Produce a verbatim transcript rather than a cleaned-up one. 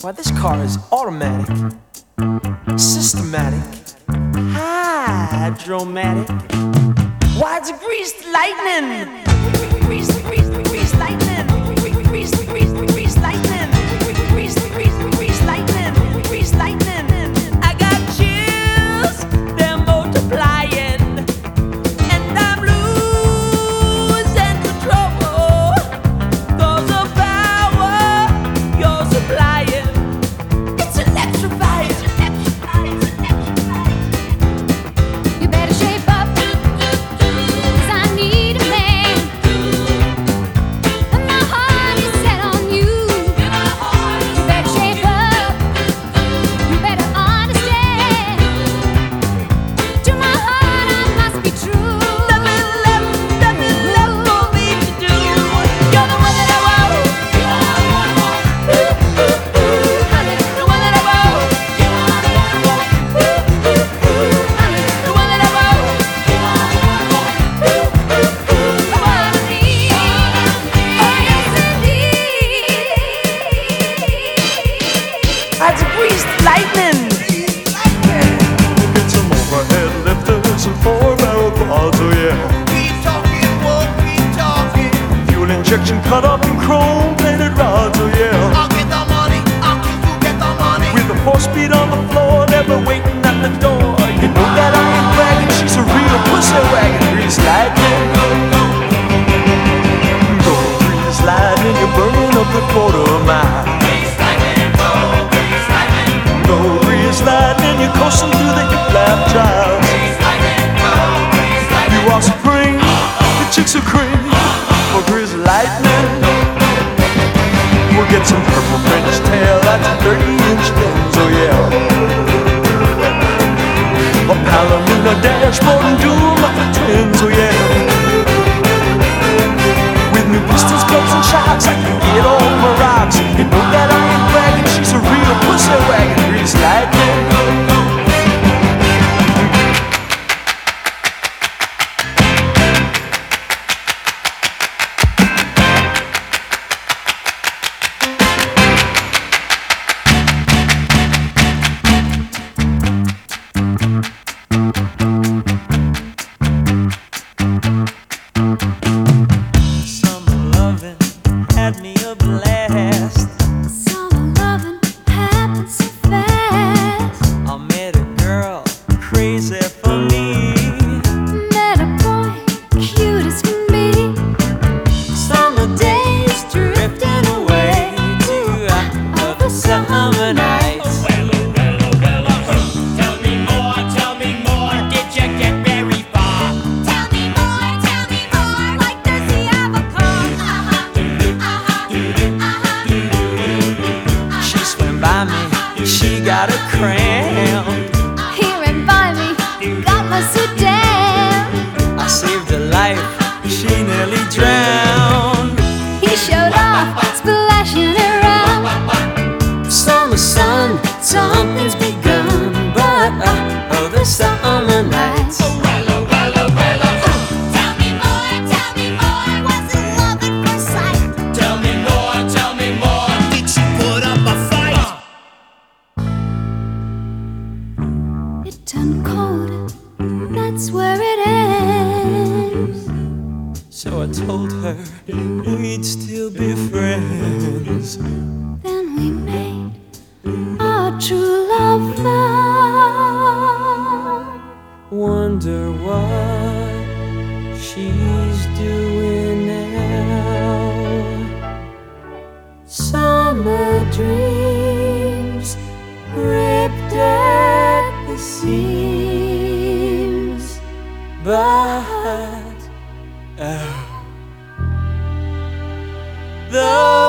Why, this car is automatic, systematic, hydromatic. Why, it's a greased lightning. Greased, greased, greased lightning. Greased, greased, greased lightning. Greased, greased, greased lightning. Greased lightning. I got chills, they're multiplying, and I'm losing control. 'Cause the power you're supplying, it's electrifying. It's electrifying. It's electrifying. You better shape up, 'cause I need a man. And my heart is set on you. You better shape up, you better understand. To my heart I must be true. Nothing left, nothing left for me to do. You're the one that I want. Ooh, ooh, ooh, honey, the one that I want. Ooh, ooh, ooh, honey, the one that I want. Ooh, ooh, ooh, What I need, oh yes indeed. that's a greased lightning. Get some overhead lifters and four-barrel quads, oh yeah. Keep talking, won't keep talking. Fuel injection cut up in chrome-plated rods, oh yeah. I'll get the money, I'll keep you get the money. With the four-speed on the floor, never waiting at the door. You know that I ain't bragging, she's a real pussy wagon. Grease lightning, go grease lightning, you're burning up the quarter mile. Go grease lightning, you're coursing through the hip lap trials. You are supreme, the chicks are cream. For grease lightning, we'll get some purple French tail, that's thirty inch things, oh yeah. A Palomino dashboard and dual muffler twins, oh yeah. With new pistons, clubs and shocks, I can get all my rocks. You know that I ain't bragging, she's a real pussy wagon. Grease lightning, summer loving had me a blast. Summer loving happens so fast. I met a girl crazy for me. Met a boy, cute as can be. Summer days drifting away to other summer nights. Tell me more, tell me more. Did you get very far? Tell me more, tell me more. Like does he have a car? Uh-huh, uh-huh, uh-huh. She swam by me, she got a cramp. He ran by me, got my suit down. I saved her life, she nearly drowned. He showed off, splashing around. Summer sun, something's begun, but uh, other summer nights. Tell me more, tell me more. Was it love at first sight? Tell me more, tell me more. Did she put up a fight? It turned cold, that's where it ends. So I told her we'd still be friends. Then we made our true love vow. Wonder what she's doing now. Summer dreams ripped at the seams, but oh, the